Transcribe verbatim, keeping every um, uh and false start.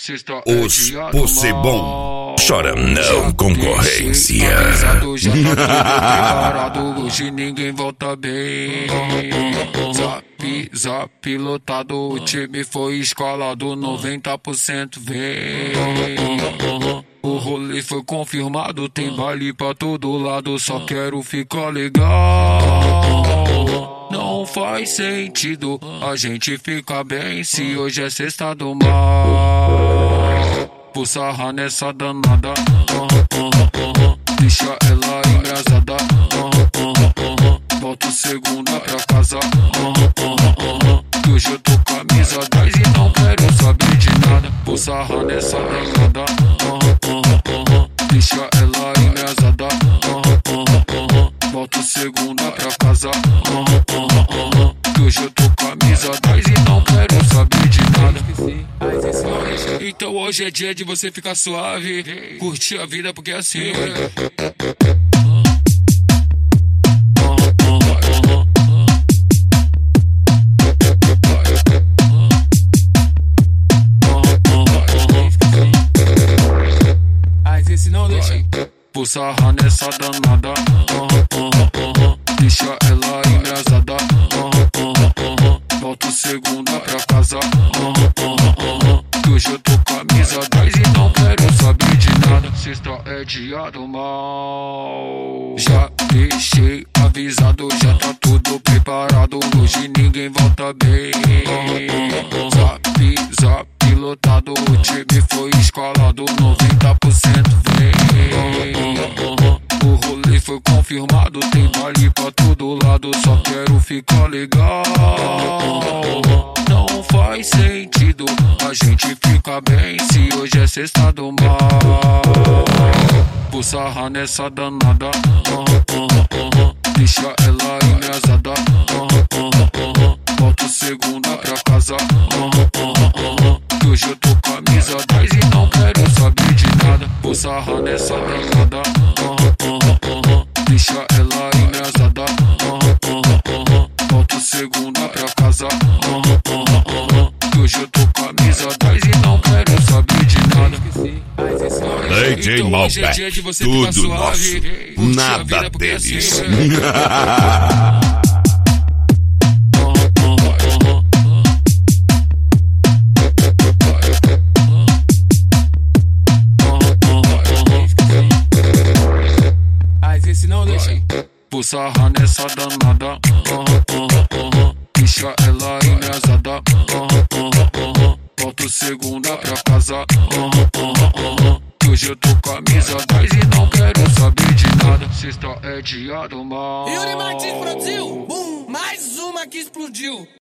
Os Possebon. Chora não, concorrência. Já tá tudo preparado, hoje ninguém volta bem. Zap, zap, lotado, o time foi escalado, noventa por cento vem. O rolê foi confirmado, tem baile pra todo lado, só quero ficar legal. Não faz sentido a gente ficar bem se hoje é sexta do mar. Vou sarrar nessa danada, deixa ela engrasada. Volto segunda pra casa, que hoje eu tô camisa dez e não quero saber de nada. Vou sarrar nessa danada, deixa ela engrasada. Volto segunda pra casa, que hoje eu tô camisa dez e não quero saber de nada. Então hoje é dia de você ficar suave, curtir a vida porque é assim. Mas esse não deixa. Vou sarrar nessa danada, deixa ela engrasada. Volto segunda pra casa, que hoje eu tô camisa dez e não quero saber de nada. Sexta é dia do mal. Já deixei avisado, já tá tudo preparado, hoje ninguém volta bem. Zap, zap, lotado, o time foi escalado, noventa por cento vem. O rolê foi confirmado, tem baile pra todo lado, só quero ficar legal. Não faz sentido a gente ficar bem se hoje é sexta do mar. Vou sarrar nessa danada, deixa ela engrasada. Volto segunda pra casa, que hoje eu tô camisa dez e não quero saber de nada. Vou sarrar nessa danada, deixa ela engrasada. Volto segunda pra casa, que hoje eu tô camisa dez e não quero saber de nada. D J Malbec, tudo nosso, nada deles. Vou sarrar nessa danada, deixa ela engrasada. Volto segunda pra casa, que hoje eu tô camisa dez e não quero saber de nada. Sexta é dia do mal. Yuri Martins produziu, bum, mais uma que explodiu.